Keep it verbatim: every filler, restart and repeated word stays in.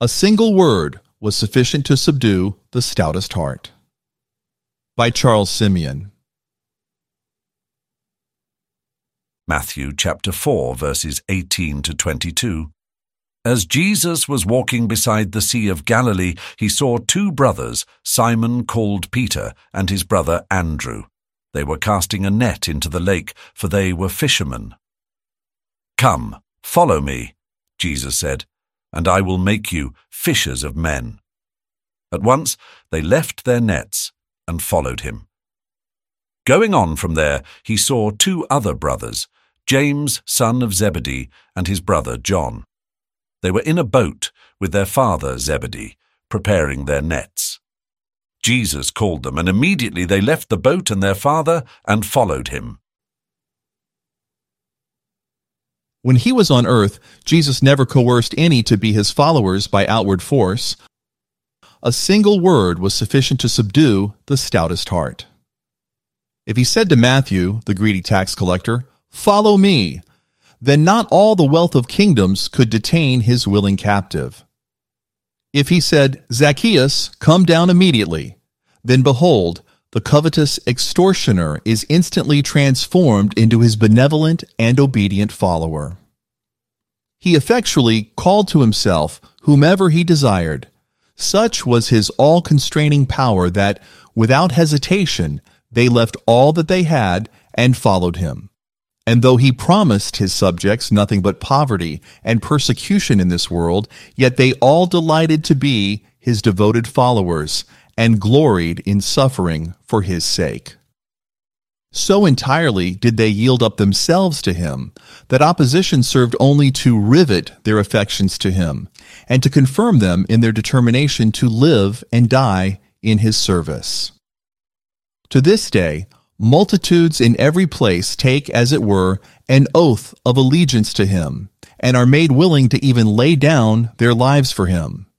A single word was sufficient to subdue the stoutest heart. By Charles Simeon. Matthew chapter four, verses eighteen to twenty-two. As Jesus was walking beside the Sea of Galilee, he saw two brothers, Simon called Peter and his brother Andrew. They were casting a net into the lake, for they were fishermen. "Come, follow me," Jesus said, "and I will make you fishers of men." At once they left their nets and followed him. Going on from there, he saw two other brothers, James, son of Zebedee, and his brother John. They were in a boat with their father Zebedee, preparing their nets. Jesus called them, and immediately they left the boat and their father and followed him. When he was on earth, Jesus never coerced any to be his followers by outward force. A single word was sufficient to subdue the stoutest heart. If he said to Matthew, the greedy tax collector, "Follow me," then not all the wealth of kingdoms could detain his willing captive. If he said, "Zacchaeus, come down immediately," then behold, the covetous extortioner is instantly transformed into his benevolent and obedient follower. He effectually called to himself whomever he desired. Such was his all-constraining power that, without hesitation, they left all that they had and followed him. And though he promised his subjects nothing but poverty and persecution in this world, yet they all delighted to be his devoted followers and gloried in suffering for his sake. So entirely did they yield up themselves to him that opposition served only to rivet their affections to him and to confirm them in their determination to live and die in his service. To this day, multitudes in every place take, as it were, an oath of allegiance to him, and are made willing to even lay down their lives for him.